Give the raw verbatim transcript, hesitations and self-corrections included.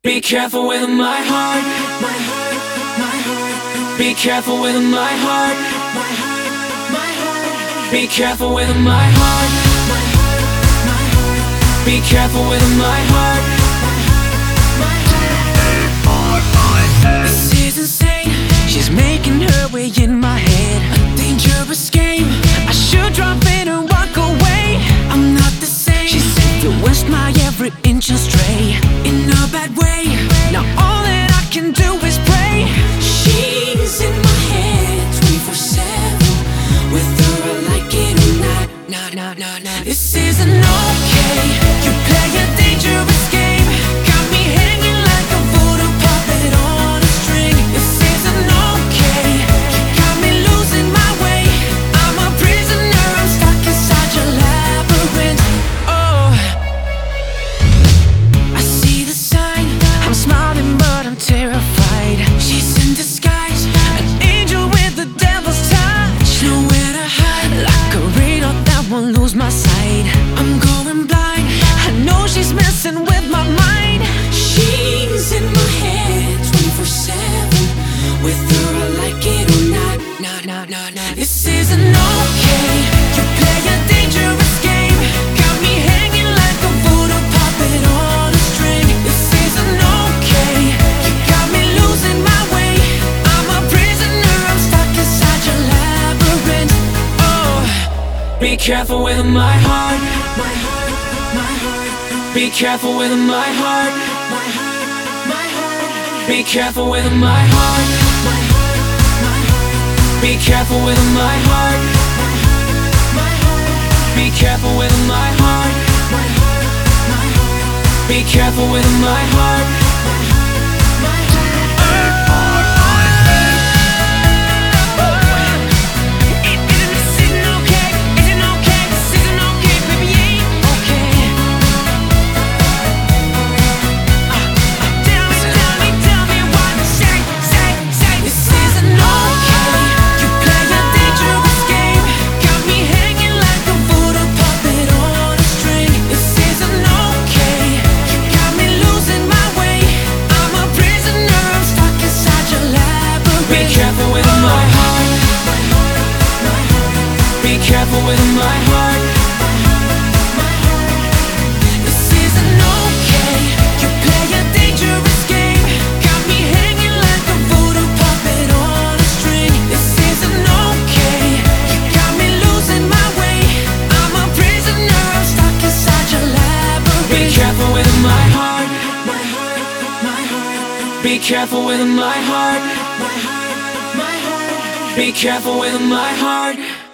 Be careful with my heart, my heart, my heart. Be careful with my heart, my heart, my heart. Be careful with my heart, my heart, my heart. Be careful with my heart, my heart, my heart. This is insane. She's making her way in my head. A dangerous game. I should drop in and walk away. I'm not the same. She's influenced my every inch and stray in a bad way. Now all that I can do is pray. She's in my head twenty-four seven. With her I like it or not. Nah, nah, nah, nah. This isn't okay. You play a dangerous game. Got me hanging like a voodoo puppet on a string. This isn't okay. You got me losing my way. I'm a prisoner, I'm stuck inside your labyrinth. Oh, I see the sign. I'm smiling but I'm terrified. She's in disguise, an angel with the devil's touch. Nowhere to hide, like a radar that won't lose my sight. I'm going blind, I know she's messing with my mind. She's in my head twenty-four seven. With her I like it or not. Nah, nah, nah, nah. This isn't okay. You play a dangerous game. Got me hanging like a voodoo puppet on a string. This isn't okay. You got me losing my way. I'm a prisoner, I'm stuck inside your labyrinth. Oh, be careful with my heart, my heart, my heart. Be careful with my heart, my heart, my heart. Be careful with my heart, my heart, my heart. Be careful with my heart, my heart, my heart. Be careful with my heart, my heart, my heart. Be careful with my heart, my heart, my heart. Be careful with my heart, my heart. This isn't okay. You play a dangerous game. Got me hanging like a voodoo puppet on a string. This isn't okay. You got me losing my way. I'm a prisoner, I'm stuck inside your labyrinth. Be careful with my heart, my heart, my heart. Be careful with my heart, my heart, my heart. Be careful with my heart.